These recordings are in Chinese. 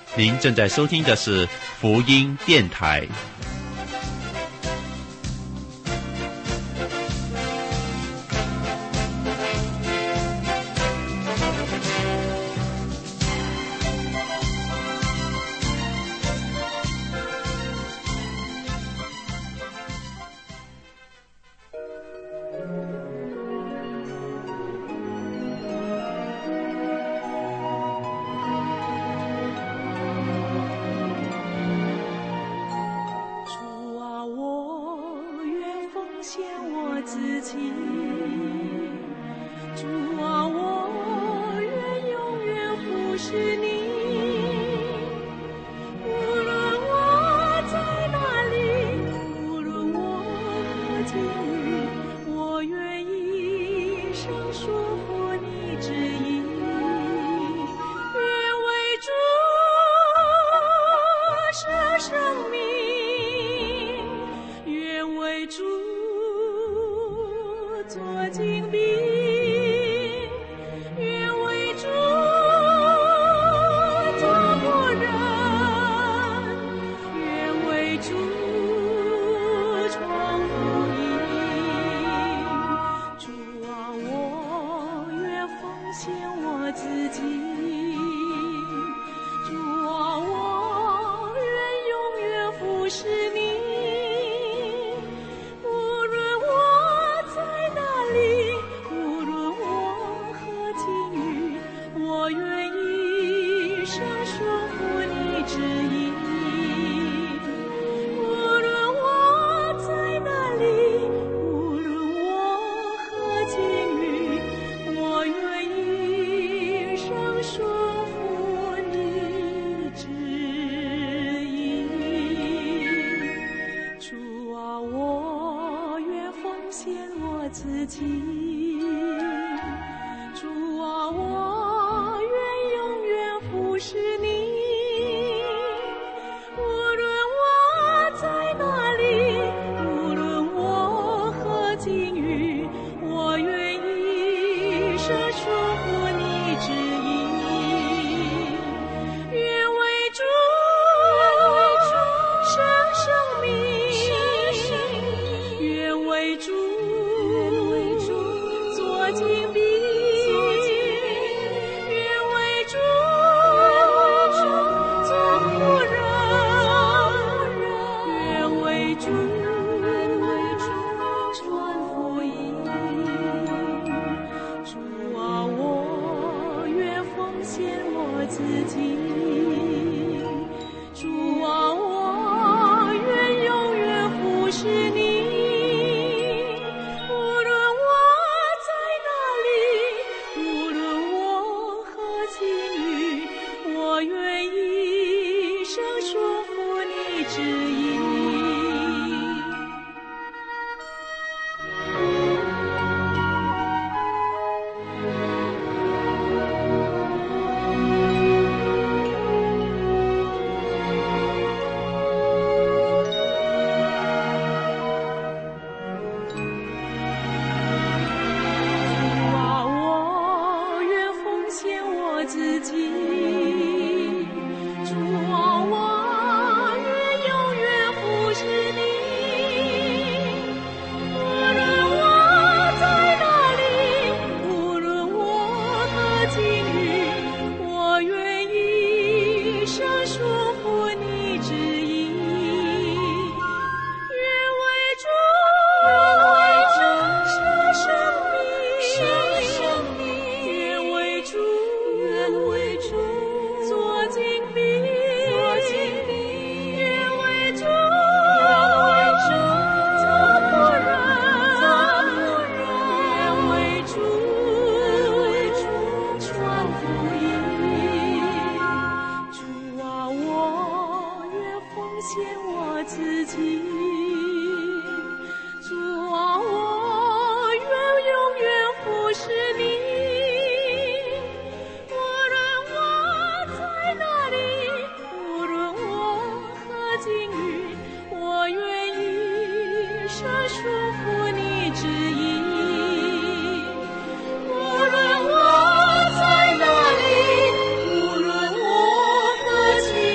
您正在收听的是福音电台。 无论我何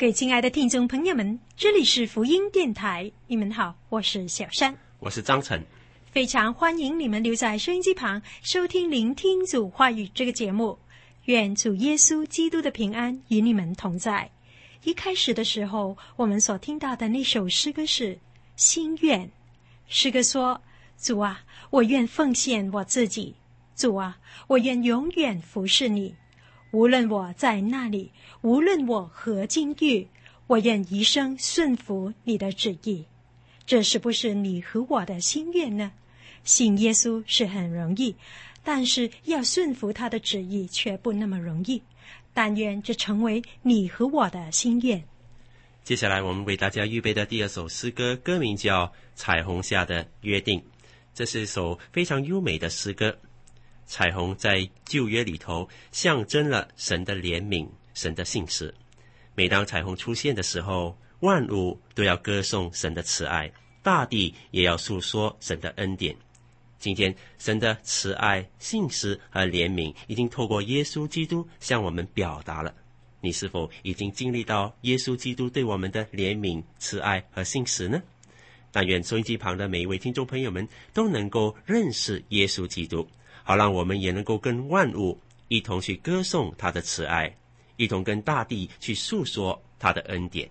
各位亲爱的听众朋友们，这里是福音电台，你们好，我是小山， 我是张晨， 非常欢迎你们留在收音机旁收听聆听主话语这个节目。愿主耶稣基督的平安与你们同在。一开始的时候，我们所听到的那首诗歌是心愿。诗歌说，主啊，我愿奉献我自己，主啊，我愿永远服侍你，无论我在那里，无论我何境遇，我愿一生顺服你的旨意。这是不是你和我的心愿呢？信耶稣是很容易，但是要顺服他的旨意却不那么容易。但愿这成为你和我的心愿。 接下来我们为大家预备的第二首诗歌，歌名叫《彩虹下的约定》。这是一首非常优美的诗歌。彩虹在旧约里头象征了神的怜悯，神的信实。每当彩虹出现的时候，万物都要歌颂神的慈爱，大地也要诉说神的恩典。今天神的慈爱、信实和怜悯已经透过耶稣基督向我们表达了。你是否已经经历到耶稣基督对我们的怜悯、慈爱和信实呢？但愿收音机旁的每一位听众朋友们都能够认识耶稣基督，好让我们也能够跟万物一同去歌颂他的慈爱，一同跟大地去诉说他的恩典。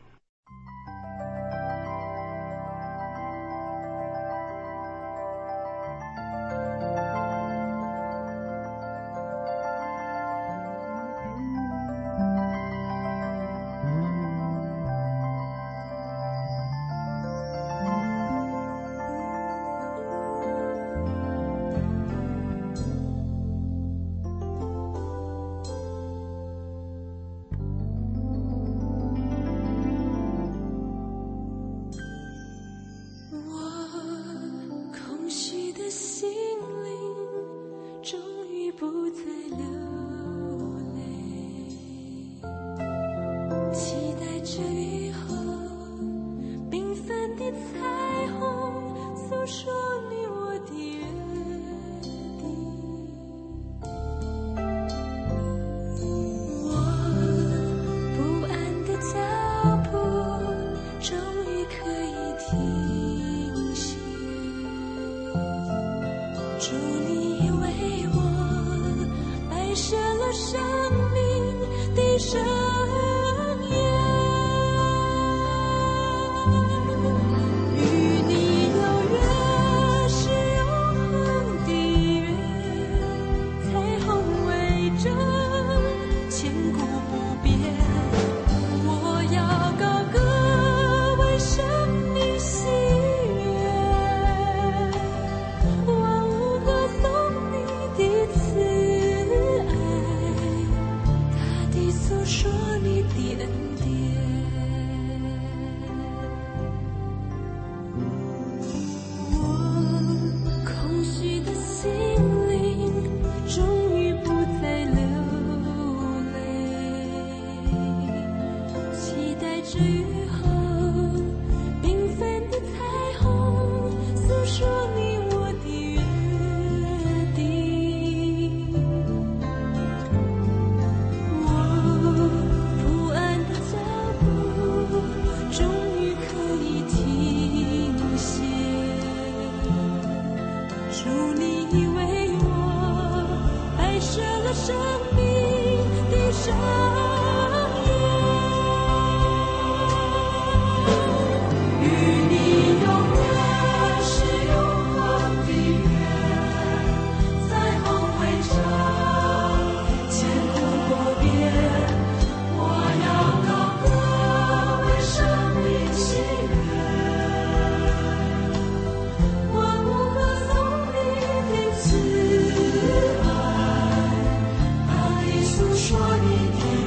说你的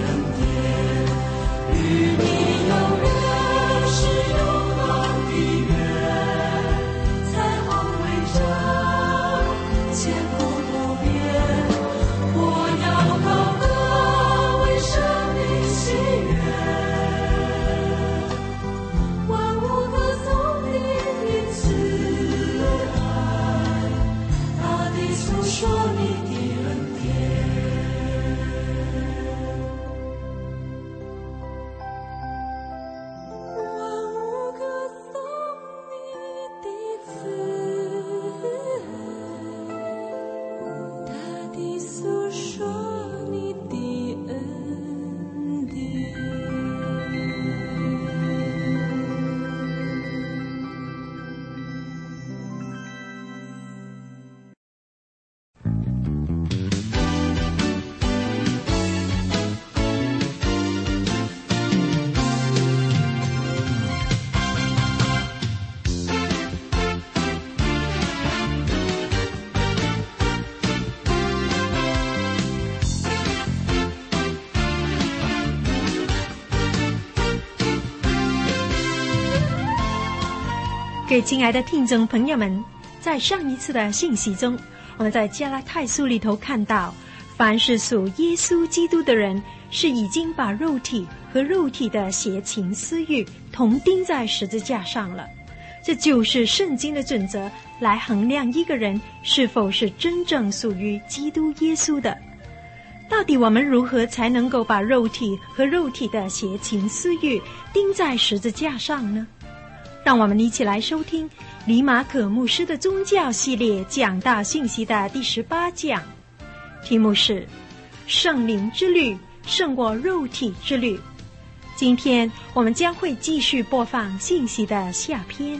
OK， 亲爱的听众朋友们，在上一次的信息中，我们在加拉太书里头看到，凡是属耶稣基督的人，是已经把肉体和肉体的邪情私欲同钉在十字架上了。这就是圣经的准则，来衡量一个人是否是真正属于基督耶稣的。到底我们如何才能够把肉体和肉体的邪情私欲钉在十字架上呢？让我们一起来收听李马可牧师的宗教系列讲道信息的第18讲，题目是圣灵之律胜过肉体之律。今天我们将会继续播放信息的下篇。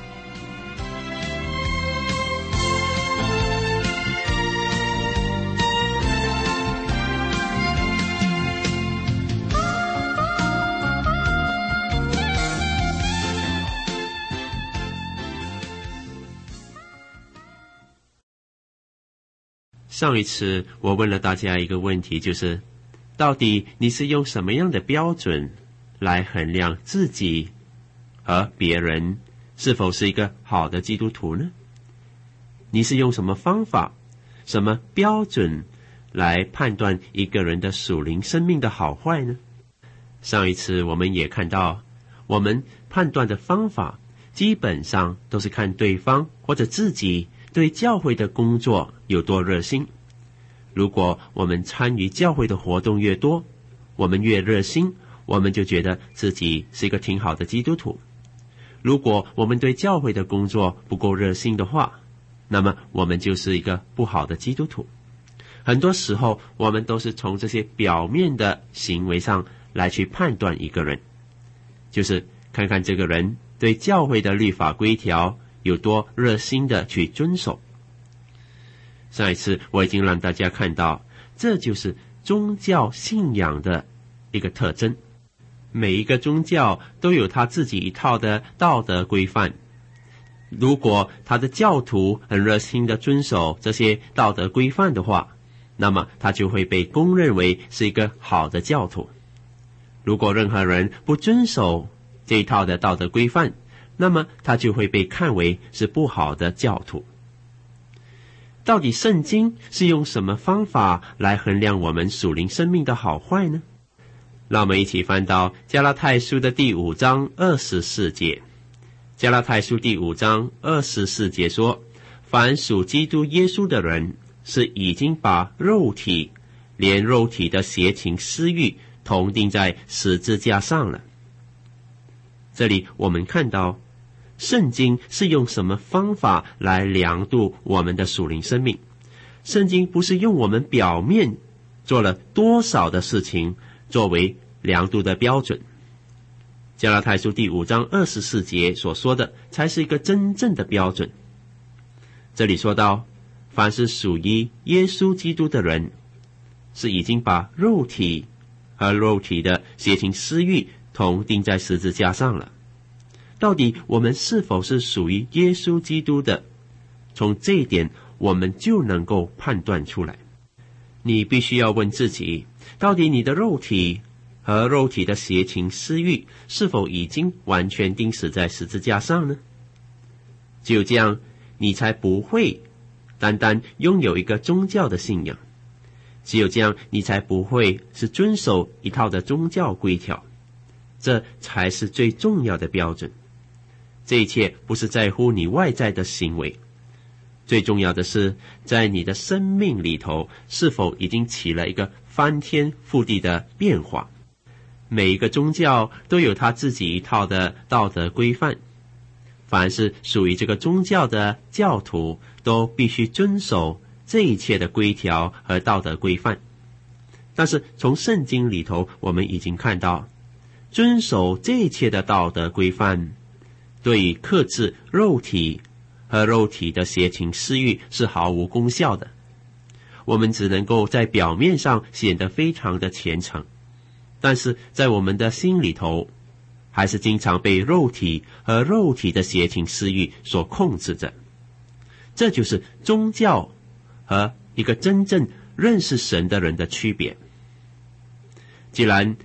上一次我问了大家一个问题，就是到底你是用什么样的标准来衡量自己和别人是否是一个好的基督徒呢？你是用什么方法、什么标准来判断一个人的属灵生命的好坏呢？上一次我们也看到，我们判断的方法基本上都是看对方或者自己对教会的工作有多热心。如果我们参与教会的活动越多，我们越热心，我们就觉得自己是一个挺好的基督徒。如果我们对教会的工作不够热心的话，那么我们就是一个不好的基督徒。很多时候我们都是从这些表面的行为上来去判断一个人，就是看看这个人对教会的律法规条有多热心的去遵守。上一次我已经让大家看到，这就是宗教信仰的一个特征。每一个宗教都有他自己一套的道德规范，如果他的教徒很热心的遵守这些道德规范的话，那么他就会被公认为是一个好的教徒。如果任何人不遵守这一套的道德规范，那么他就会被看为是不好的教徒。到底圣经是用什么方法来衡量我们属灵生命的好坏呢？让我们一起翻到加拉太书的第5章24节。加拉太书第5章24节说，凡属基督耶稣的人，是已经把肉体连肉体的邪情私欲同钉在十字架上了。这里我们看到圣经是用什么方法来量度我们的属灵生命。圣经不是用我们表面做了多少的事情作为量度的标准。加拉太书第5章24节所说的才是一个真正的标准。这里说到，凡是属于耶稣基督的人，是已经把肉体和肉体的邪情私欲同钉在十字架上了。到底我们是否是属于耶稣基督的？从这一点我们就能够判断出来。你必须要问自己，到底你的肉体和肉体的邪情私欲是否已经完全钉死在十字架上呢？只有这样，你才不会单单拥有一个宗教的信仰。只有这样，你才不会是遵守一套的宗教规条。这才是最重要的标准。这一切不是在乎你外在的行为，最重要的是在你的生命里头是否已经起了一个翻天覆地的变化。每一个宗教都有他自己一套的道德规范，凡是属于这个宗教的教徒都必须遵守这一切的规条和道德规范。但是从圣经里头我们已经看到，遵守这一切的道德规范对于克制肉体和肉体的邪情私欲是毫无功效的。我们只能够在表面上显得非常的虔诚，但是在我们的心里头还是经常被肉体和肉体的邪情私欲所控制着。这就是宗教和一个真正认识神的人的区别。既然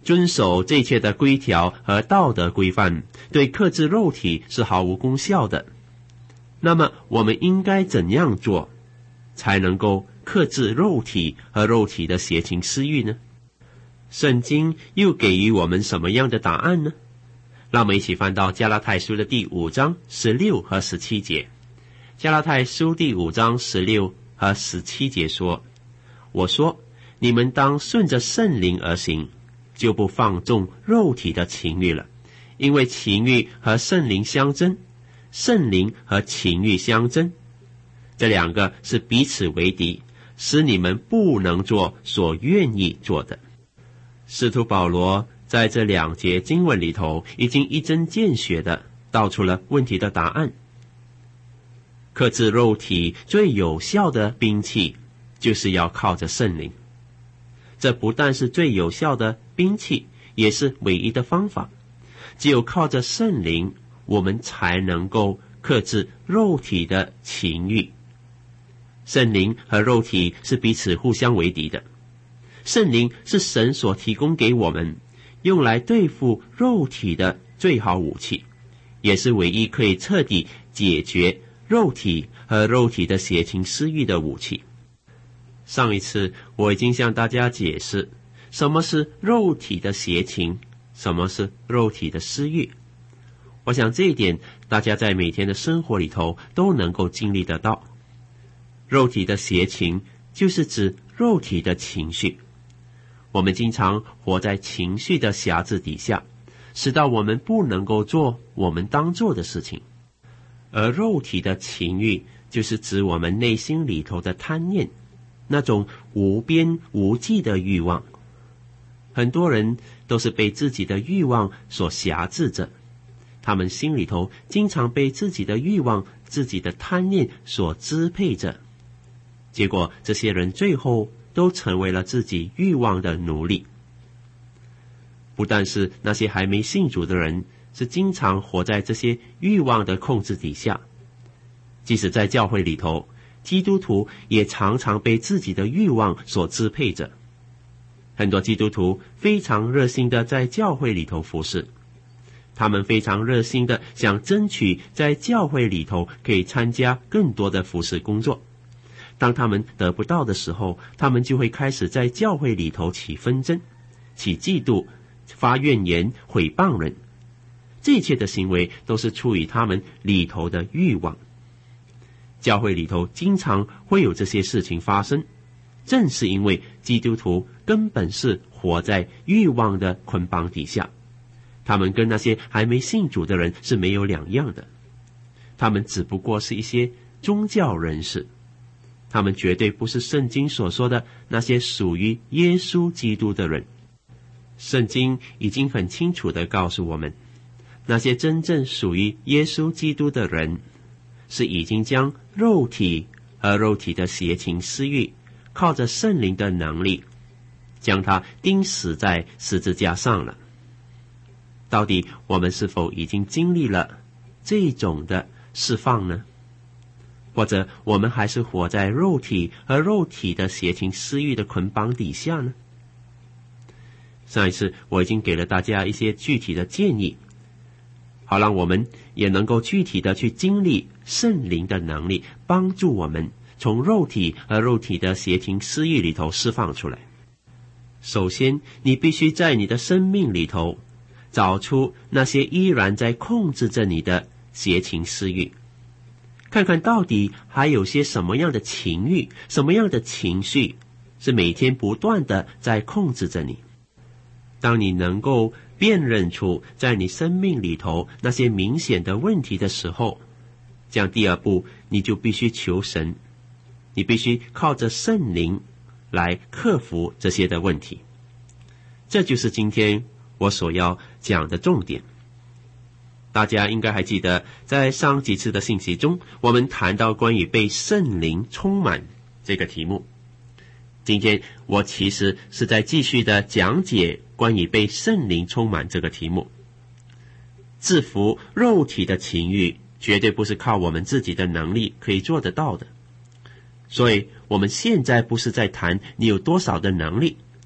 遵守这一切的规条和道德规范，对克制肉体是毫无功效的。那么我们应该怎样做，才能够克制肉体和肉体的邪情私欲呢？圣经又给予我们什么样的答案呢？让我们一起翻到加拉太书的第5章16和17节。加拉太书第5章16和17节说：我说，你们当顺着圣灵而行，就不放纵肉体的情欲了，因为情欲和圣灵相争，圣灵和情欲相争，这两个是彼此为敌，使你们不能做所愿意做的。使徒保罗在这2节经文里头已经一针见血地道出了问题的答案。克制肉体最有效的兵器，就是要靠着圣灵。这不但是最有效的兵器，也是唯一的方法。只有靠着圣灵，我们才能够克制肉体的情欲。圣灵和肉体是彼此互相为敌的。圣灵是神所提供给我们用来对付肉体的最好武器，也是唯一可以彻底解决肉体和肉体的邪情私欲的武器。上一次我已经向大家解释什么是肉体的邪情，什么是肉体的私欲。我想这一点大家在每天的生活里头都能够经历得到。肉体的邪情就是指肉体的情绪，我们经常活在情绪的辖制底下，使到我们不能够做我们当做的事情。而肉体的情欲就是指我们内心里头的贪念，那种无边无际的欲望。很多人都是被自己的欲望所辖制着，他们心里头经常被自己的欲望、自己的贪念所支配着，结果这些人最后都成为了自己欲望的奴隶。不但是那些还没信主的人是经常活在这些欲望的控制底下，即使在教会里头，基督徒也常常被自己的欲望所支配着。很多基督徒非常热心的在教会里头服侍，他们非常热心的想争取在教会里头可以参加更多的服侍工作。当他们得不到的时候，他们就会开始在教会里头起纷争、起嫉妒、发怨言、毁谤人。这一切的行为都是出于他们里头的欲望。教会里头经常会有这些事情发生，正是因为基督徒根本是活在欲望的捆绑底下，他们跟那些还没信主的人是没有两样的。他们只不过是一些宗教人士，他们绝对不是圣经所说的那些属于耶稣基督的人。圣经已经很清楚地告诉我们，那些真正属于耶稣基督的人，是已经将肉体和肉体的邪情私欲，靠着圣灵的能力，将它钉死在十字架上了。到底我们是否已经经历了这种的释放呢？或者我们还是活在肉体和肉体的邪情私欲的捆绑底下呢？上一次我已经给了大家一些具体的建议，好让我们也能够具体的去经历圣灵的能力，帮助我们从肉体和肉体的邪情私欲里头释放出来。首先，你必须在你的生命里头找出那些依然在控制着你的邪情私欲，看看到底还有些什么样的情欲、什么样的情绪是每天不断的在控制着你。当你能够辨认出在你生命里头那些明显的问题的时候，这样第二步你就必须求神，你必须靠着圣灵来克服这些的问题。这就是今天我所要讲的重点。大家应该还记得，在上几次的信息中，我们谈到关于被圣灵充满这个题目。今天我其实是在继续的讲解关于被圣灵充满这个题目。制服肉体的情欲绝对不是靠我们自己的能力可以做得到的，所以我们现在不是在谈你有多少的能力，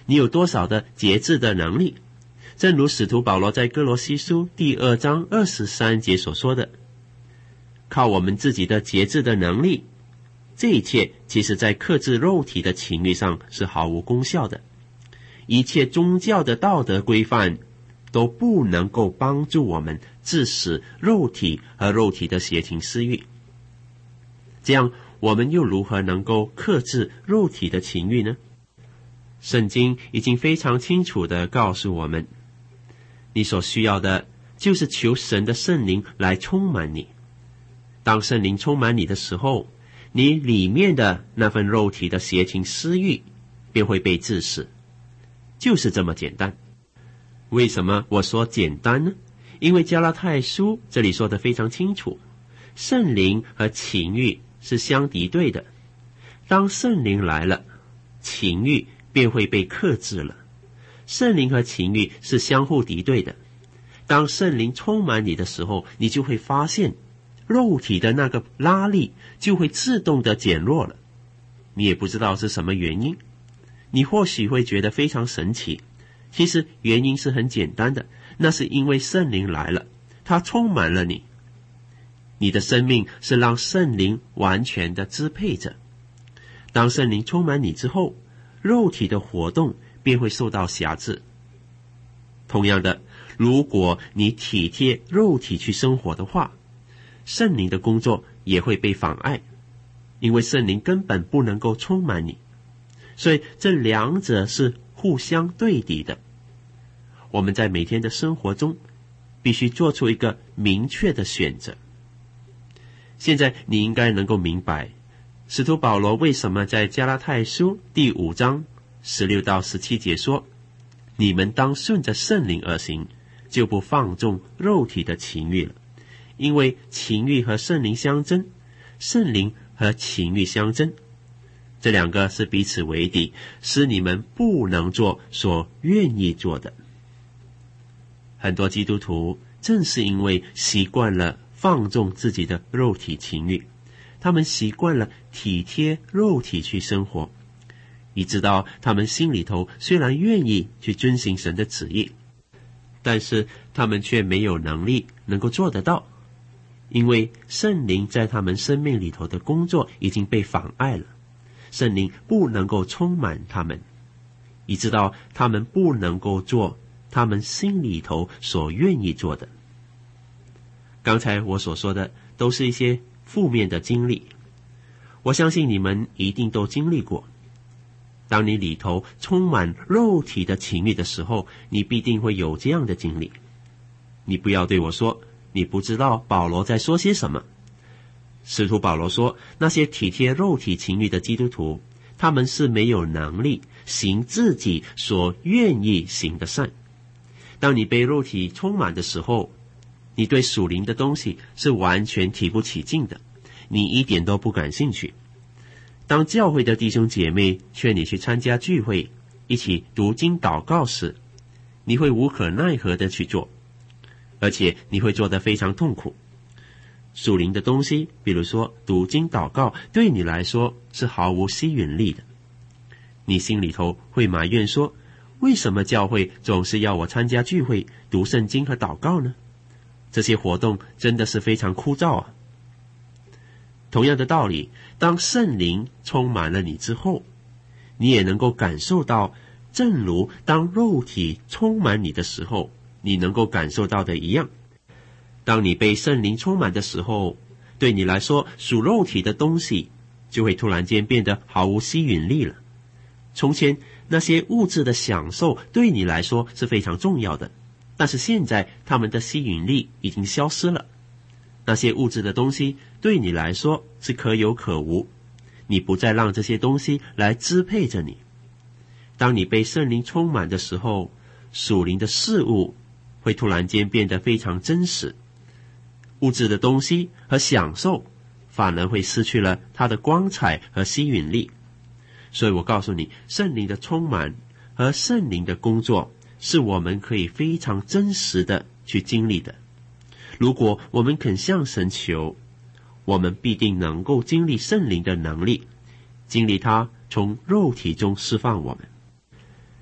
你有多少的节制的能力。正如使徒保罗在哥罗西书第2章23节所说的，靠我们自己的节制的能力，这一切其实在克制肉体的情欲上是毫无功效的。一切宗教的道德规范都不能够帮助我们致死肉体和肉体的邪情私欲。这样我们又如何能够克制肉体的情欲呢？圣经已经非常清楚地告诉我们，你所需要的就是求神的圣灵来充满你。当圣灵充满你的时候，你里面的那份肉体的邪情私欲便会被致死，就是这么简单。为什么我说简单呢？因为加拉太书这里说得非常清楚，圣灵和情欲是相敌对的。当圣灵来了，情欲便会被克制了。圣灵和情欲是相互敌对的。当圣灵充满你的时候，你就会发现肉体的那个拉力就会自动的减弱了。你也不知道是什么原因，你或许会觉得非常神奇，其实原因是很简单的，那是因为圣灵来了，它充满了你。你的生命是让圣灵完全的支配着。当圣灵充满你之后，肉体的活动便会受到辖制。同样的，如果你体贴肉体去生活的话，圣灵的工作也会被妨碍，因为圣灵根本不能够充满你。所以这两者是互相对敌的。我们在每天的生活中必须做出一个明确的选择。现在你应该能够明白使徒保罗为什么在加拉太书第5章16到17节说，你们当顺着圣灵而行，就不放纵肉体的情欲了。因为情欲和圣灵相争，圣灵和情欲相争，这两个是彼此为敌，使你们不能做所愿意做的。很多基督徒正是因为习惯了放纵自己的肉体情欲，他们习惯了体贴肉体去生活，以致到他们心里头虽然愿意去遵行神的旨意，但是他们却没有能力能够做得到，因为圣灵在他们生命里头的工作已经被妨碍了，圣灵不能够充满他们，以致到他们不能够做他们心里头所愿意做的。刚才我所说的都是一些负面的经历，我相信你们一定都经历过。当你里头充满肉体的情欲的时候，你必定会有这样的经历。你不要对我说你不知道保罗在说些什么。使徒保罗说，那些体贴肉体情欲的基督徒，他们是没有能力行自己所愿意行的善。当你被肉体充满的时候，你对属灵的东西是完全提不起劲的，你一点都不感兴趣。当教会的弟兄姐妹劝你去参加聚会，一起读经祷告时，你会无可奈何的去做，而且你会做得非常痛苦。属灵的东西，比如说读经祷告，对你来说是毫无吸引力的。你心里头会埋怨说，为什么教会总是要我参加聚会、读圣经和祷告呢？这些活动真的是非常枯燥啊。同样的道理，当圣灵充满了你之后，你也能够感受到，正如当肉体充满你的时候，你能够感受到的一样。当你被圣灵充满的时候，对你来说，属肉体的东西就会突然间变得毫无吸引力了。从前那些物质的享受对你来说是非常重要的，但是现在他们的吸引力已经消失了。那些物质的东西对你来说是可有可无，你不再让这些东西来支配着你。当你被圣灵充满的时候，属灵的事物会突然间变得非常真实，物质的东西和享受反而会失去了它的光彩和吸引力。所以我告诉你，圣灵的充满和圣灵的工作是我们可以非常真实的去经历的。如果我们肯向神求，我们必定能够经历圣灵的能力，经历他从肉体中释放我们。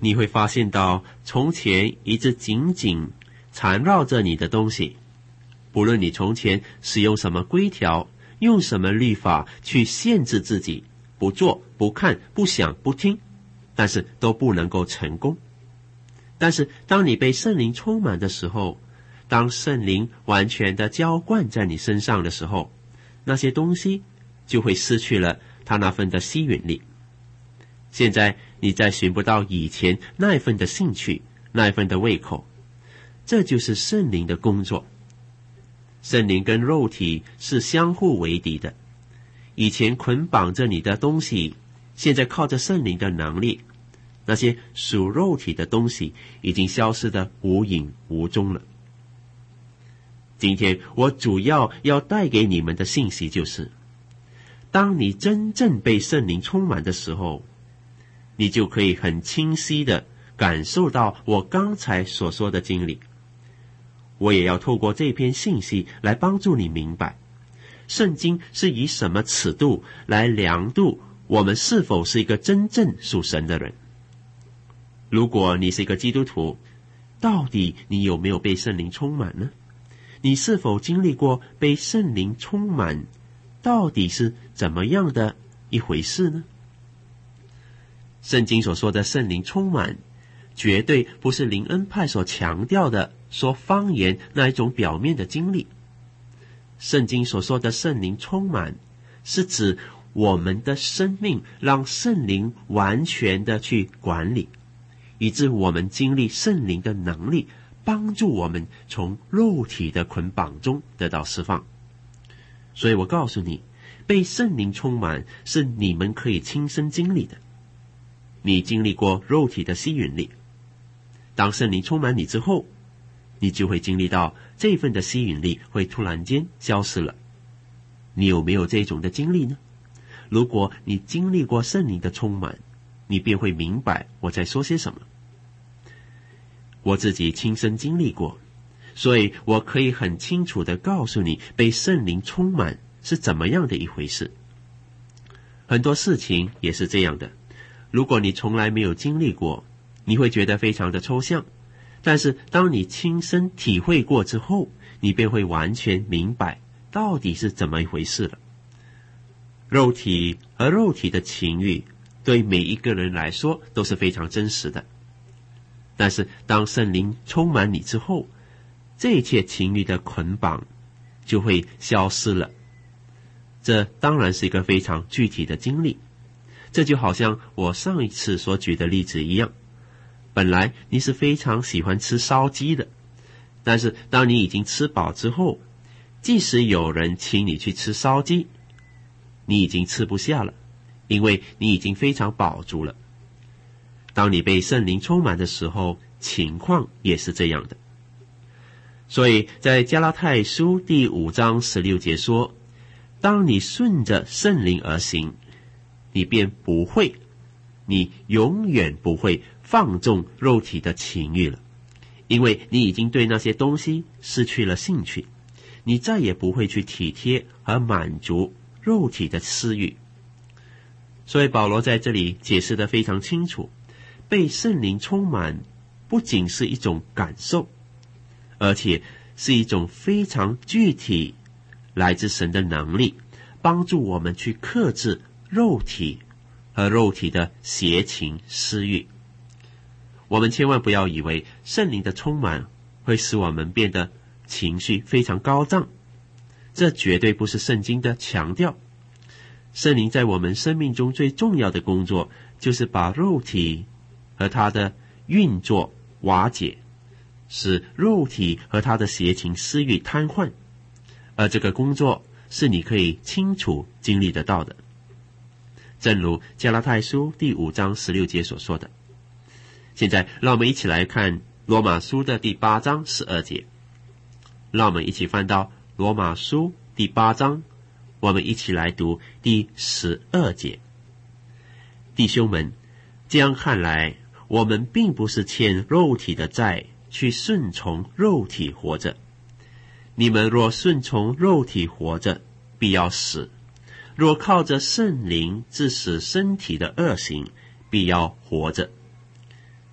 你会发现到从前一直紧紧缠绕着你的东西，不论你从前使用什么规条，用什么律法去限制自己，不做、不看、不想、不听，但是都不能够成功。但是当你被圣灵充满的时候，当圣灵完全的浇灌在你身上的时候，那些东西就会失去了它那份的吸引力。现在你再寻不到以前那一份的兴趣，那一份的胃口，这就是圣灵的工作。圣灵跟肉体是相互为敌的，以前捆绑着你的东西，现在靠着圣灵的能力，那些属肉体的东西已经消失得无影无踪了。今天我主要带给你们的信息就是，当你真正被圣灵充满的时候，你就可以很清晰地感受到我刚才所说的经历。我也要透过这篇信息来帮助你明白，圣经是以什么尺度来量度我们是否是一个真正属神的人。如果你是一个基督徒，到底你有没有被圣灵充满呢？你是否经历过被圣灵充满，到底是怎么样的一回事呢？圣经所说的圣灵充满，绝对不是灵恩派所强调的说方言那一种表面的经历。圣经所说的圣灵充满，是指我们的生命让圣灵完全的去管理，以致我们经历圣灵的能力，帮助我们从肉体的捆绑中得到释放。所以我告诉你，被圣灵充满是你们可以亲身经历的。你经历过肉体的吸引力，当圣灵充满你之后，你就会经历到这份的吸引力会突然间消失了。你有没有这种的经历呢？如果你经历过圣灵的充满，你便会明白我在说些什么。我自己亲身经历过，所以我可以很清楚地告诉你，被圣灵充满是怎么样的一回事。很多事情也是这样的，如果你从来没有经历过，你会觉得非常的抽象，但是当你亲身体会过之后，你便会完全明白到底是怎么一回事了。肉体和肉体的情欲对每一个人来说都是非常真实的，但是当圣灵充满你之后，这一切情欲的捆绑就会消失了。这当然是一个非常具体的经历，这就好像我上一次所举的例子一样，本来你是非常喜欢吃烧鸡的，但是当你已经吃饱之后，即使有人请你去吃烧鸡，你已经吃不下了，因为你已经非常饱足了。当你被圣灵充满的时候，情况也是这样的。所以在加拉太书第5章16节说，当你顺着圣灵而行，你便不会，你永远不会放纵肉体的情欲了，因为你已经对那些东西失去了兴趣，你再也不会去体贴和满足肉体的私欲。所以保罗在这里解释得非常清楚，被圣灵充满不仅是一种感受，而且是一种非常具体来自神的能力，帮助我们去克制肉体和肉体的邪情私欲。我们千万不要以为圣灵的充满会使我们变得情绪非常高涨，这绝对不是圣经的强调。圣灵在我们生命中最重要的工作，就是把肉体和它的运作瓦解，使肉体和它的邪情私欲瘫痪，而这个工作是你可以清楚经历得到的。正如加拉太书第5章16节所说的。现在让我们一起来看罗马书的第8章12节。让我们一起翻到罗马书第8章，我们一起来读第12节。弟兄们，这样看来，我们并不是欠肉体的债，去顺从肉体活着。你们若顺从肉体活着，必要死；若靠着圣灵致死身体的恶行，必要活着。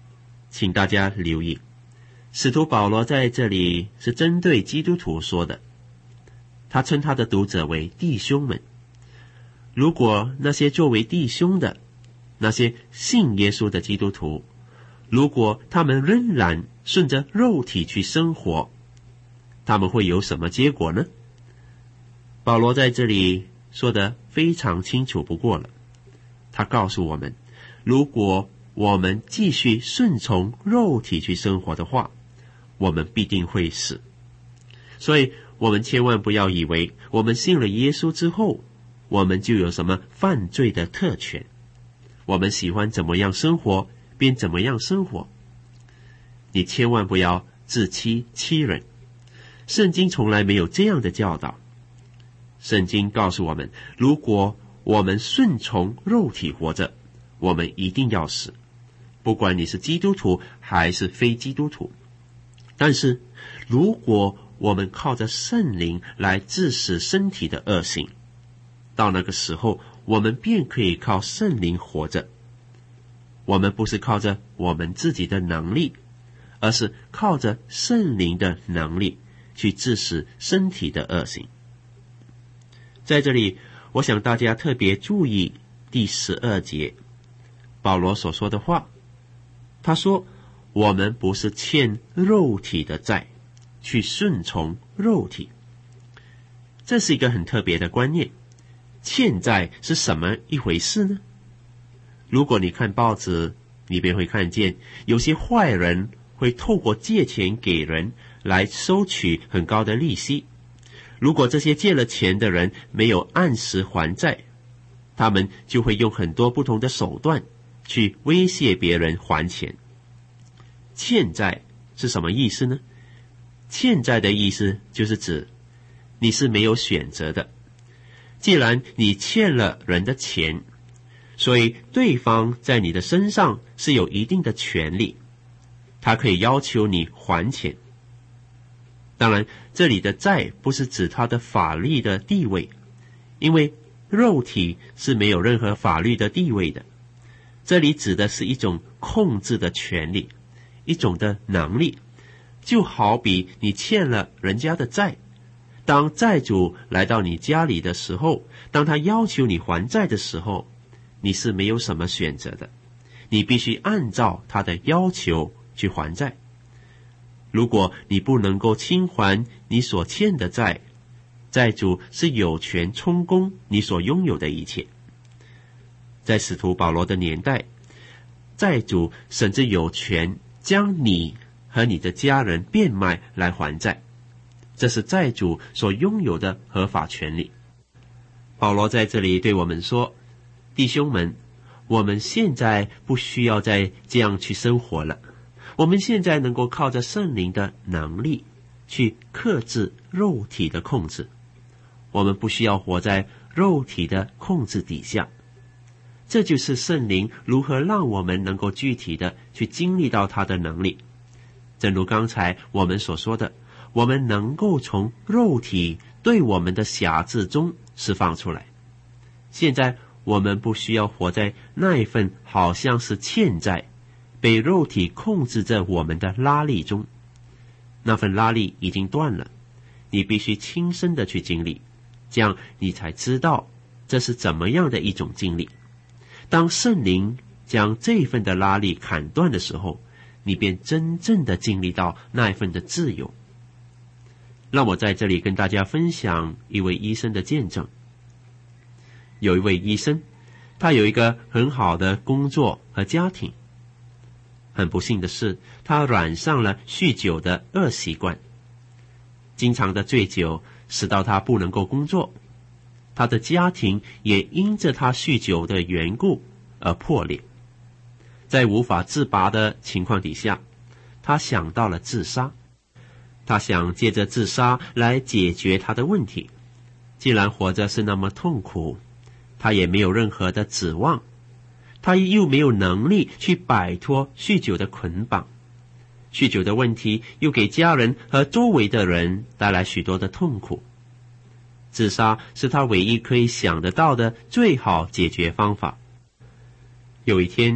请大家留意，使徒保罗在这里是针对基督徒说的，他称他的读者为弟兄们。如果那些作为弟兄的，那些信耶稣的基督徒，如果他们仍然顺着肉体去生活，他们会有什么结果呢？保罗在这里说得非常清楚不过了，他告诉我们，如果我们继续顺从肉体去生活的话，我们必定会死。所以我们千万不要以为我们信了耶稣之后，我们就有什么犯罪的特权，我们喜欢怎么样生活便怎么样生活。你千万不要自欺欺人，圣经从来没有这样的教导。圣经告诉我们，如果我们顺从肉体活着，我们一定要死，不管你是基督徒还是非基督徒。但是如果我们靠着圣灵来治死身体的恶行，到那个时候我们便可以靠圣灵活着。我们不是靠着我们自己的能力，而是靠着圣灵的能力去治死身体的恶行。在这里我想大家特别注意第12节保罗所说的话，他说我们不是欠肉体的债，去顺从肉体。这是一个很特别的观念。欠债是什么一回事呢？如果你看报纸，你便会看见有些坏人会透过借钱给人来收取很高的利息。如果这些借了钱的人没有按时还债，他们就会用很多不同的手段去威胁别人还钱。欠债是什么意思呢？欠债的意思就是指你是没有选择的。既然你欠了人的钱，所以对方在你的身上是有一定的权利，他可以要求你还钱。当然，这里的债不是指他的法律的地位，因为肉体是没有任何法律的地位的。这里指的是一种控制的权利，一种的能力。就好比你欠了人家的债，当债主来到你家里的时候，当他要求你还债的时候，你是没有什么选择的，你必须按照他的要求去还债。如果你不能够清还你所欠的债，债主是有权充公你所拥有的一切。在使徒保罗的年代，债主甚至有权将你和你的家人变卖来还债，这是债主所拥有的合法权利。保罗在这里对我们说，弟兄们，我们现在不需要再这样去生活了，我们现在能够靠着圣灵的能力去克制肉体的控制，我们不需要活在肉体的控制底下。这就是圣灵如何让我们能够具体的去经历到他的能力。正如刚才我们所说的，我们能够从肉体对我们的辖制中释放出来。现在我们不需要活在那一份好像是欠债，被肉体控制着我们的拉力中。那份拉力已经断了，你必须亲身的去经历，这样你才知道这是怎么样的一种经历。当圣灵将这份的拉力砍断的时候，你便真正的经历到那一份的自由。让我在这里跟大家分享一位医生的见证。有一位医生，他有一个很好的工作和家庭。很不幸的是，他染上了酗酒的恶习惯，经常的醉酒使到他不能够工作，他的家庭也因着他酗酒的缘故而破裂。在无法自拔的情况底下，他想到了自杀。他想借着自杀来解决他的问题。既然活着是那么痛苦，他也没有任何的指望，他又没有能力去摆脱酗酒的捆绑。酗酒的问题又给家人和周围的人带来许多的痛苦。自杀是他唯一可以想得到的最好解决方法。有一天，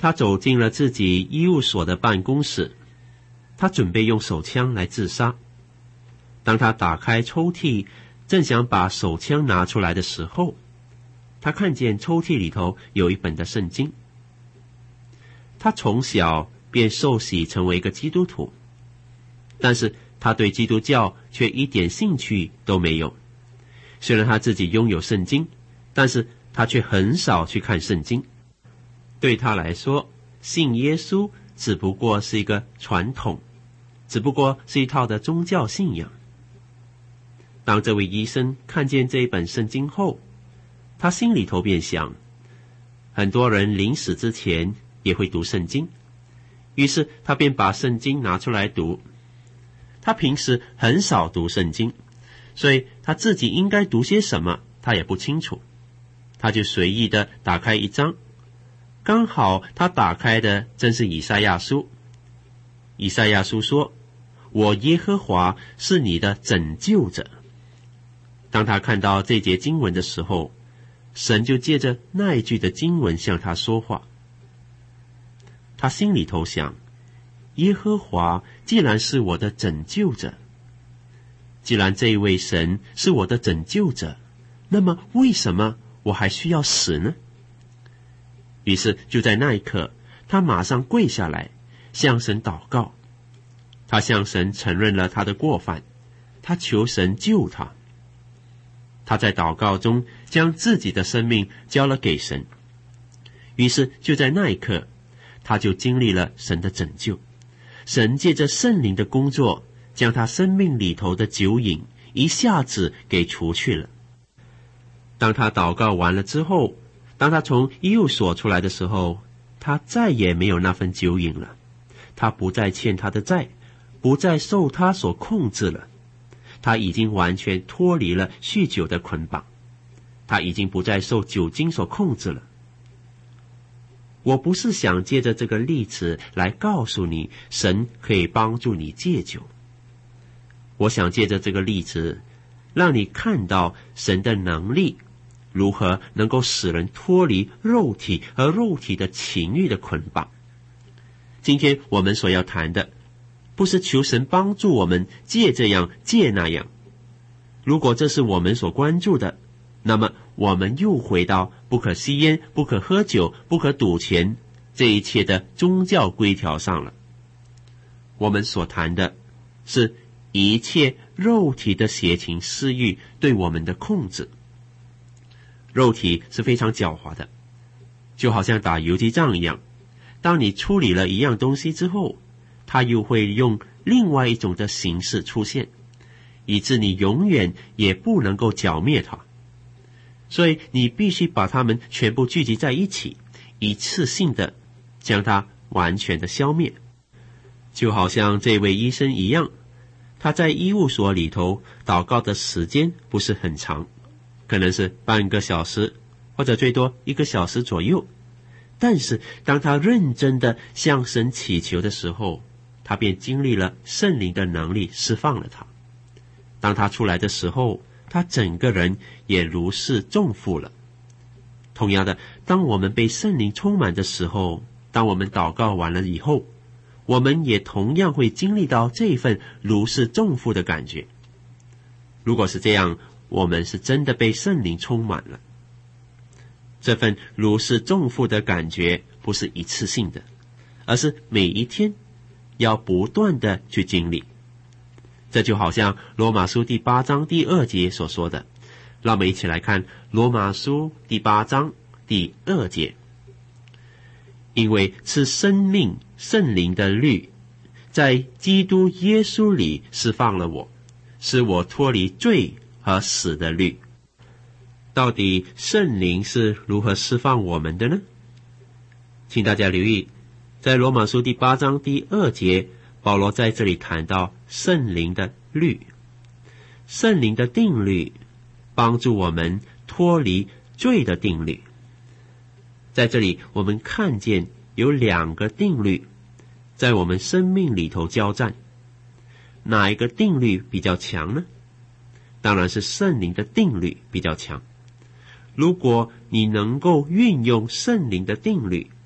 他走进了自己医务所的办公室，他准备用手枪来自杀。当他打开抽屉，正想把手枪拿出来的时候，他看见抽屉里头有一本的圣经。他从小便受洗成为一个基督徒，但是他对基督教却一点兴趣都没有。虽然他自己拥有圣经，但是他却很少去看圣经。对他来说，信耶稣只不过是一个传统，只不过是一套的宗教信仰。当这位医生看见这一本圣经后，他心里头便想，很多人临死之前也会读圣经，于是他便把圣经拿出来读。他平时很少读圣经，所以他自己应该读些什么他也不清楚。他就随意的打开一章，刚好他打开的正是以赛亚书。以赛亚书说，我耶和华是你的拯救者。当他看到这节经文的时候，神就借着那一句的经文向他说话。他心里头想，耶和华既然是我的拯救者，既然这一位神是我的拯救者，那么为什么我还需要死呢？于是就在那一刻，他马上跪下来向神祷告。他向神承认了他的过犯，他求神救他。他在祷告中将自己的生命交了给神。于是就在那一刻，他就经历了神的拯救。神借着圣灵的工作，将他生命里头的酒瘾一下子给除去了。当他祷告完了之后，当他从医务所出来的时候，他再也没有那份酒瘾了。他不再欠他的债，不再受他所控制了。他已经完全脱离了酗酒的捆绑，他已经不再受酒精所控制了。我不是想借着这个例子来告诉你神可以帮助你戒酒，我想借着这个例子让你看到神的能力如何能够使人脱离肉体和肉体的情欲的捆绑。今天我们所要谈的不是求神帮助我们戒这样戒那样，如果这是我们所关注的，那么我们又回到不可吸烟、不可喝酒、不可赌钱这一切的宗教规条上了。我们所谈的是一切肉体的邪情私欲对我们的控制。肉体是非常狡猾的，就好像打游击战一样，当你处理了一样东西之后，它又会用另外一种的形式出现，以致你永远也不能够剿灭它。所以你必须把它们全部聚集在一起，一次性的将它完全的消灭。就好像这位医生一样，他在医务所里头祷告的时间不是很长，可能是半个小时或者最多1个小时左右。但是当他认真的向神祈求的时候，他便经历了圣灵的能力释放了他。当他出来的时候，他整个人也如释重负了。同样的，当我们被圣灵充满的时候，当我们祷告完了以后，我们也同样会经历到这份如释重负的感觉。如果是这样，我们是真的被圣灵充满了。这份如释重负的感觉不是一次性的，而是每一天要不断的去经历。这就好像罗马书第8章第2节所说的，让我们一起来看罗马书第8章第2节。因为是生命圣灵的律在基督耶稣里释放了我，使我脱离罪和死的律。到底圣灵是如何释放我们的呢？请大家留意，在罗马书第8章第2节，保罗在这里谈到圣灵的律，圣灵的定律帮助我们脱离罪的定律。在这里我们看见有2个定律在我们生命里头交战，哪一个定律比较强呢？当然是圣灵的定律比较强。如果你能够运用圣灵的定律，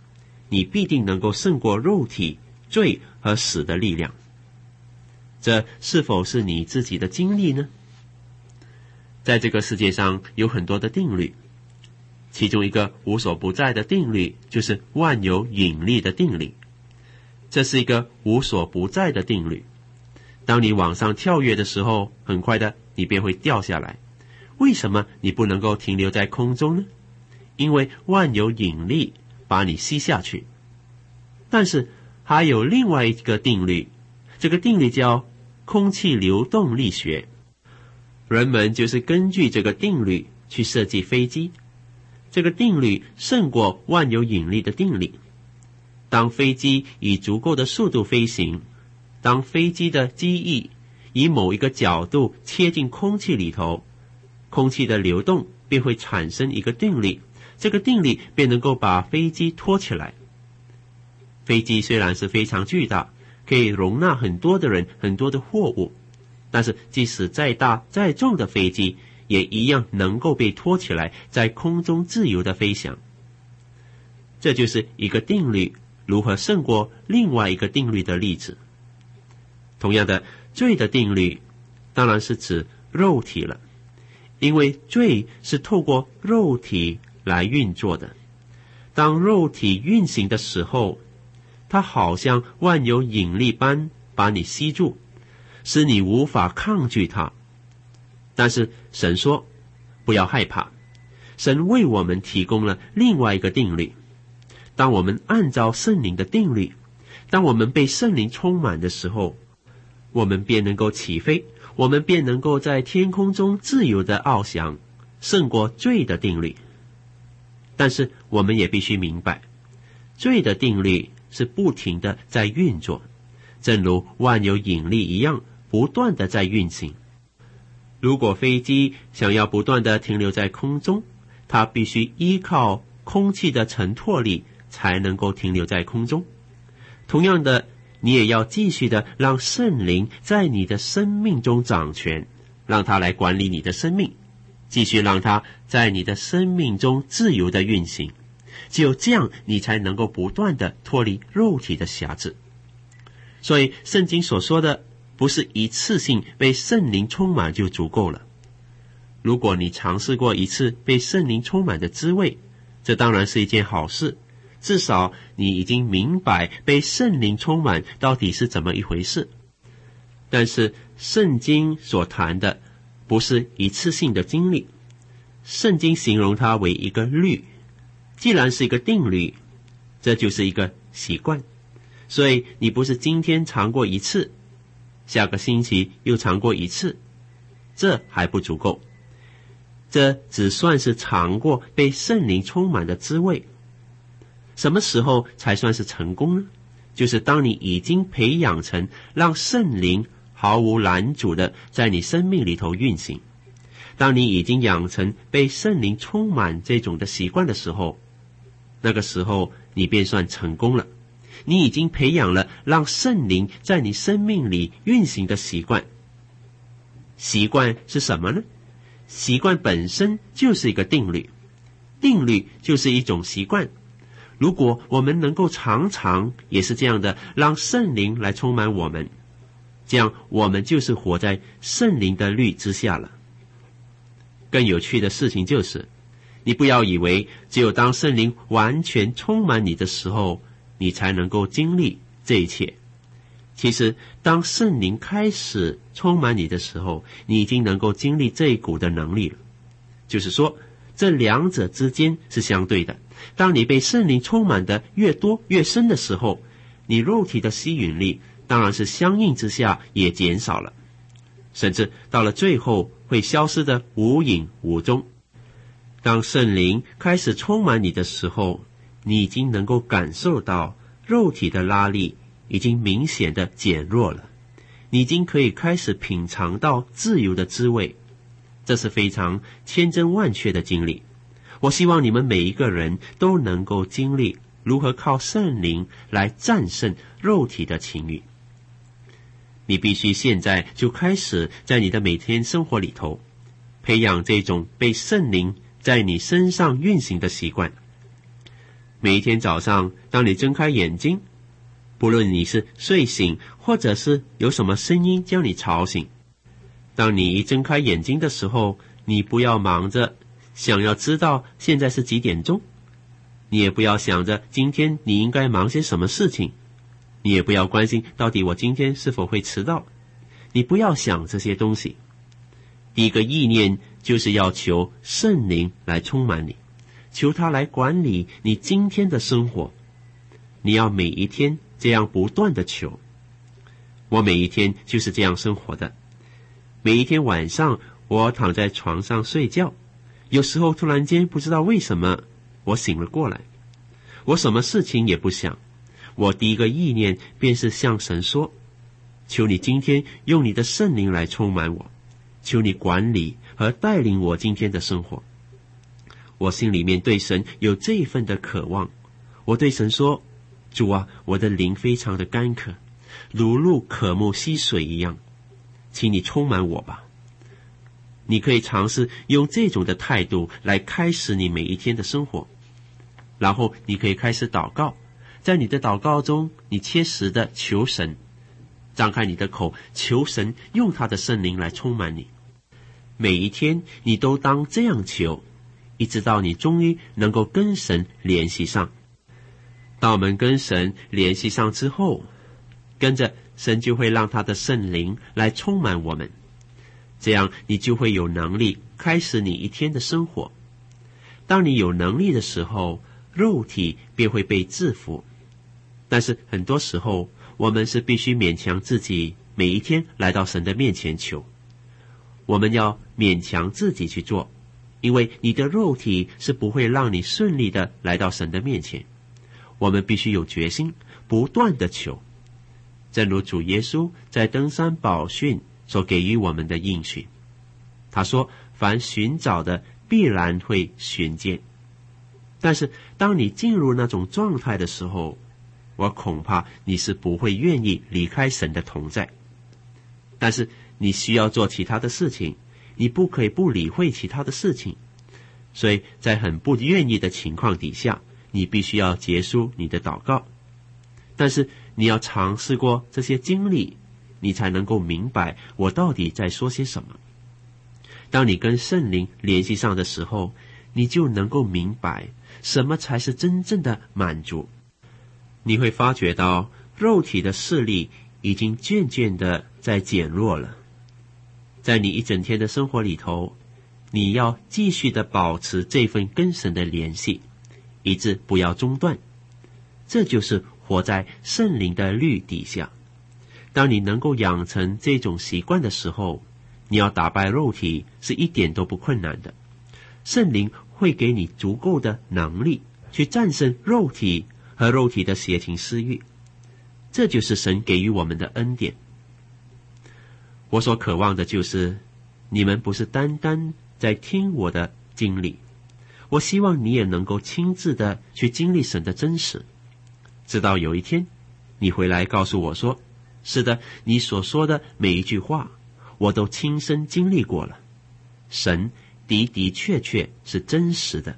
你必定能够胜过肉体、罪和死的力量。这是否是你自己的经历呢？在这个世界上有很多的定律，其中一个无所不在的定律就是万有引力的定律。这是一个无所不在的定律。当你往上跳跃的时候，很快的你便会掉下来。为什么你不能够停留在空中呢？因为万有引力把你吸下去。但是还有另外一个定律，这个定律叫空气流动力学。人们就是根据这个定律去设计飞机。这个定律胜过万有引力的定律。当飞机以足够的速度飞行，当飞机的机翼以某一个角度切进空气里头，空气的流动便会产生一个定律，这个定律便能够把飞机拖起来。飞机虽然是非常巨大，可以容纳很多的人、很多的货物，但是即使再大再重的飞机也一样能够被拖起来，在空中自由的飞翔。这就是一个定律如何胜过另外一个定律的例子。同样的，罪的定律当然是指肉体了，因为罪是透过肉体来运作的。当肉体运行的时候，它好像万有引力般把你吸住，使你无法抗拒它。但是神说，不要害怕，神为我们提供了另外一个定律。当我们按照圣灵的定律，当我们被圣灵充满的时候，我们便能够起飞，我们便能够在天空中自由的翱翔，胜过罪的定律。但是我们也必须明白，罪的定律是不停的在运作，正如万有引力一样，不断的在运行。如果飞机想要不断的停留在空中，它必须依靠空气的承托力才能够停留在空中。同样的，你也要继续的让圣灵在你的生命中掌权，让他来管理你的生命，继续让他在你的生命中自由的运行。只有这样，你才能够不断的脱离肉体的辖制。所以圣经所说的不是一次性被圣灵充满就足够了。如果你尝试过一次被圣灵充满的滋味，这当然是一件好事，至少你已经明白被圣灵充满到底是怎么一回事。但是圣经所谈的不是一次性的经历，圣经形容它为一个律。既然是一个定律，这就是一个习惯。所以你不是今天尝过一次，下个星期又尝过一次，这还不足够。这只算是尝过被圣灵充满的滋味。什么时候才算是成功呢？就是当你已经培养成让圣灵毫无拦阻的在你生命里头运行。当你已经养成被圣灵充满这种的习惯的时候，那个时候你便算成功了。你已经培养了让圣灵在你生命里运行的习惯。习惯是什么呢？习惯本身就是一个定律，定律就是一种习惯。如果我们能够常常也是这样的让圣灵来充满我们，这样我们就是活在圣灵的律之下了。更有趣的事情就是，你不要以为只有当圣灵完全充满你的时候，你才能够经历这一切。其实当圣灵开始充满你的时候，你已经能够经历这一股的能力了。就是说，这两者之间是相对的。当你被圣灵充满的越多越深的时候，你肉体的吸引力当然是相应之下也减少了，甚至到了最后会消失的无影无踪。当圣灵开始充满你的时候，你已经能够感受到肉体的拉力已经明显的减弱了，你已经可以开始品尝到自由的滋味。这是非常千真万确的经历。我希望你们每一个人都能够经历如何靠圣灵来战胜肉体的情欲。你必须现在就开始在你的每天生活里头培养这种被圣灵在你身上运行的习惯。 每一天早上，当你睁开眼睛，不论你是睡醒，或者是有什么声音将你吵醒，当你一睁开眼睛的时候，你不要忙着想要知道现在是几点钟，你也不要想着今天你应该忙些什么事情，你也不要关心到底我今天是否会迟到，你不要想这些东西。第一个意念就是要求圣灵来充满你，求他来管理你今天的生活。你要每一天这样不断的求。我每一天就是这样生活的。每一天晚上我躺在床上睡觉，有时候突然间不知道为什么我醒了过来，我什么事情也不想，我第一个意念便是向神说，求你今天用你的圣灵来充满我，求你管理和带领我今天的生活。我心里面对神有这一份的渴望，我对神说，主啊，我的灵非常的干渴，如鹿渴慕溪水一样，请你充满我吧。你可以尝试用这种的态度来开始你每一天的生活，然后你可以开始祷告，在你的祷告中，你切实的求神，张开你的口，求神用他的圣灵来充满你。每一天你都当这样求，一直到你终于能够跟神联系上。当我们跟神联系上之后，跟着神就会让他的圣灵来充满我们，这样你就会有能力开始你一天的生活。当你有能力的时候，肉体便会被制服。但是很多时候我们是必须勉强自己每一天来到神的面前求，我们要勉强自己去做，因为你的肉体是不会让你顺利的来到神的面前。我们必须有决心，不断的求，正如主耶稣在登山宝训所给予我们的应许。他说，凡寻找的必然会寻见。但是当你进入那种状态的时候，我恐怕你是不会愿意离开神的同在。但是你需要做其他的事情，你不可以不理会其他的事情。所以在很不愿意的情况底下，你必须要结束你的祷告。但是你要尝试过这些经历，你才能够明白我到底在说些什么。当你跟圣灵联系上的时候，你就能够明白什么才是真正的满足。你会发觉到肉体的势力已经渐渐的在减弱了。在你一整天的生活里头，你要继续的保持这份跟神的联系，以致不要中断。这就是活在圣灵的律底下。当你能够养成这种习惯的时候，你要打败肉体是一点都不困难的。圣灵会给你足够的能力去战胜肉体和肉体的邪情私欲，这就是神给予我们的恩典。我所渴望的就是你们不是单单在听我的经历，我希望你也能够亲自的去经历神的真实，直到有一天你回来告诉我说，是的，你所说的每一句话我都亲身经历过了，神的的确确是真实的。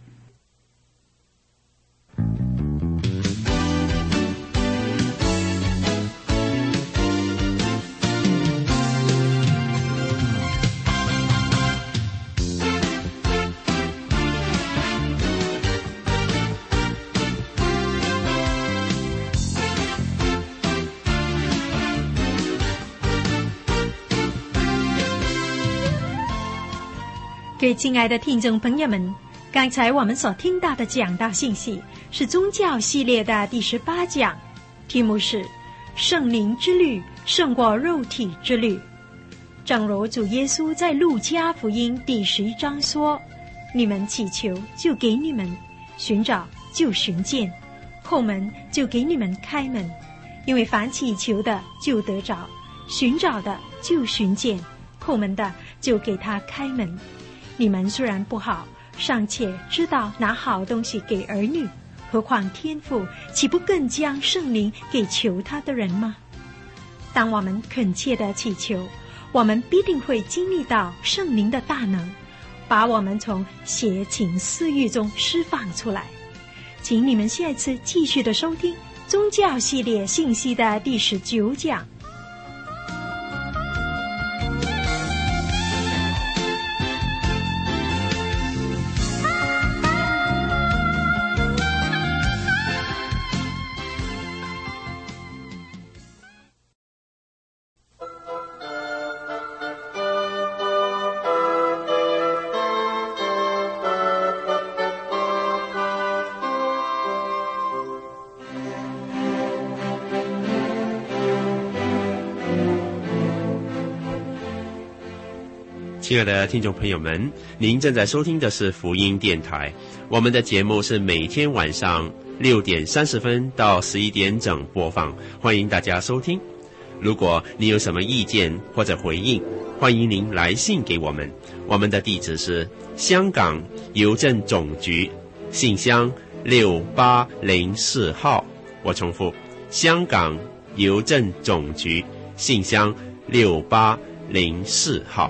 各位亲爱的听众朋友们，刚才我们所听到的讲道信息是宗教系列的第18讲，题目是圣灵之律胜过肉体之律。正如主耶稣在路加福音第11章说，你们祈求就给你们，寻找就寻见，叩门就给你们开门，因为凡祈求的就得着，寻找的就寻见，叩门的就给他开门。你们虽然不好，尚且知道拿好东西给儿女，何况天父岂不更将圣灵给求他的人吗？当我们恳切地祈求，我们必定会经历到圣灵的大能，把我们从邪情私欲中释放出来。 请你们下次继续的收听宗教系列信息的第19讲。 亲爱的听众朋友们，您正在收听的是福音电台，我们的节目是每天晚上6点30分到11点整播放，欢迎大家收听。如果你有什么意见或者回应，欢迎您来信给我们，我们的地址是香港邮政总局信箱6804号，我重复，香港邮政总局信箱6804号。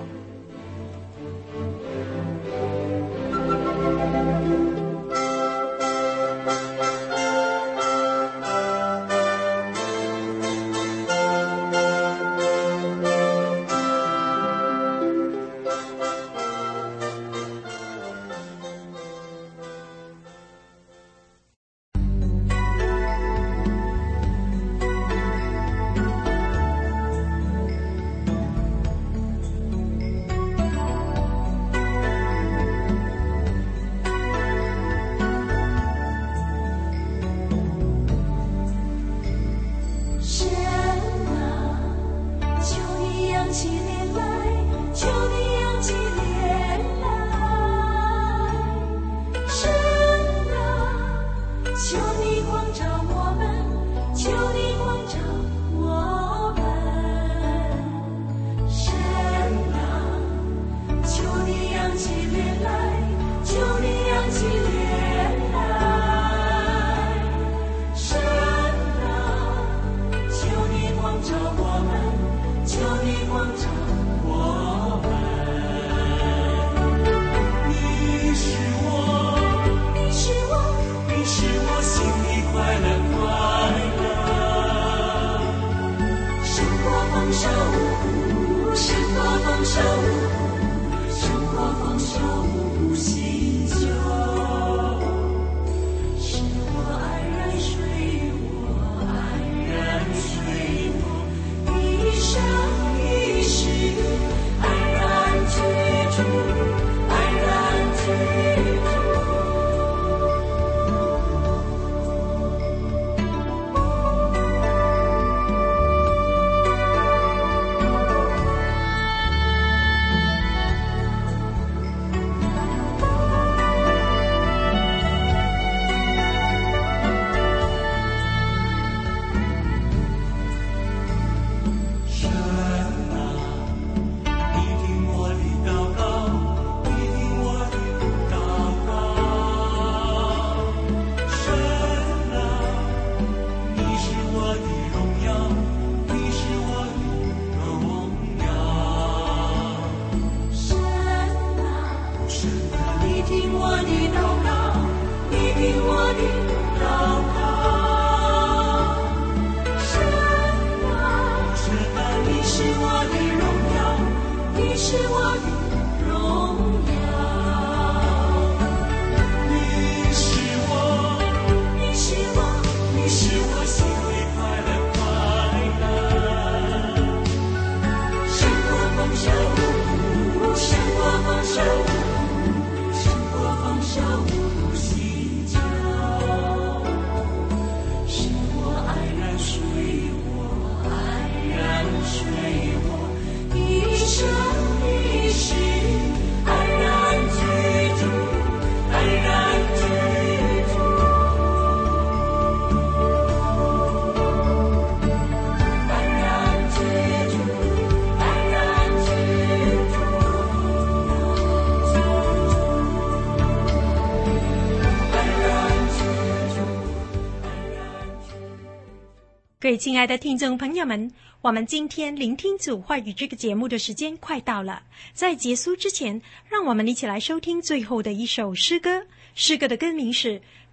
各位亲爱的听众朋友们，我们今天聆听主话语这个节目的时间快到了，在结束之前，让我们一起来收听最后的一首诗歌。诗歌的歌名是《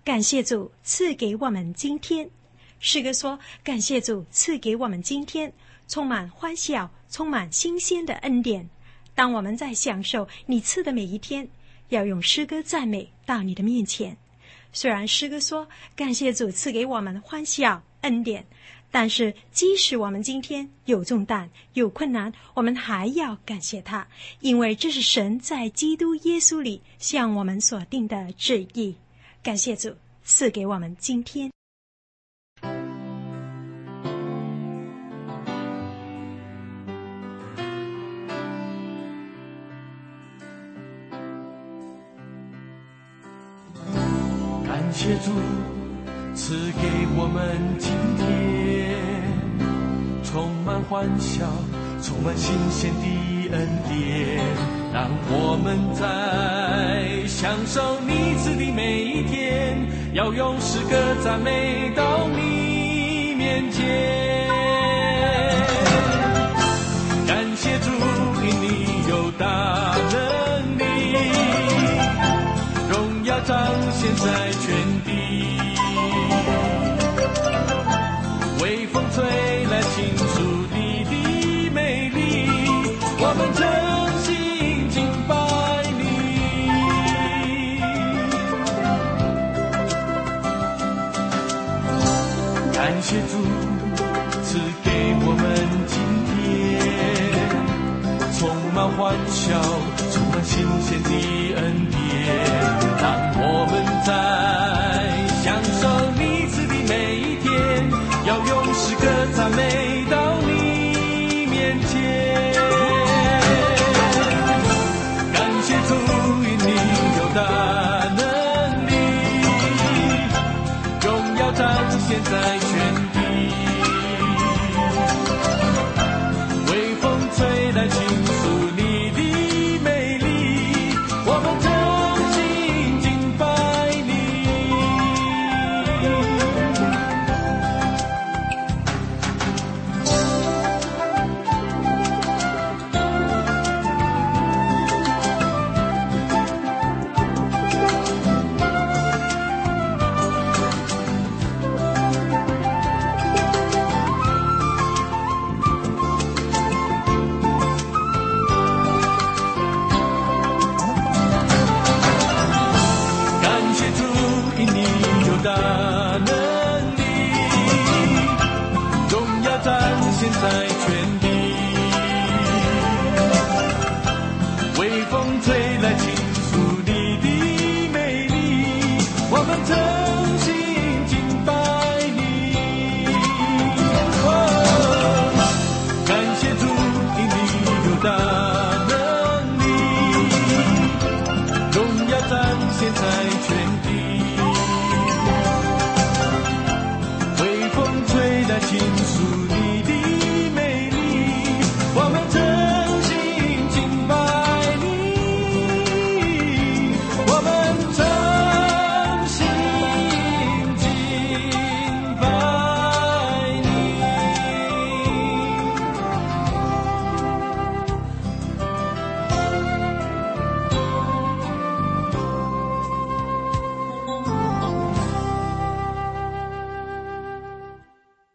感谢主赐给我们今天。诗歌说，感谢主赐给我们今天充满欢笑，充满新鲜的恩典。当我们在享受你赐的每一天，要用诗歌赞美到你的面前。虽然诗歌说感谢主赐给我们欢笑恩典，但是即使我们今天有重担有困难，我们还要感谢他，因为这是神在基督耶稣里向我们所定的旨意。感谢主赐给我们今天。 感谢主赐给我们今天充满欢笑，充满新鲜的恩典，让我们在享受你赐的每一天，要用诗歌赞美到你面前。感谢主，因你有大能力，荣耀彰显在全地，微风吹来倾诉你的美丽，我们真心敬拜你。感谢主赐给我们今天充满欢笑，